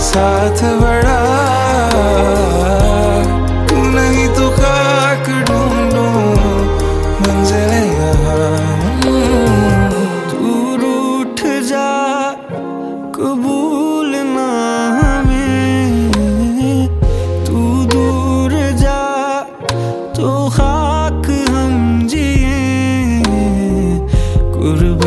साथ बड़ा, नहीं तो खाक ढूंढूं मंजिल यहाँ।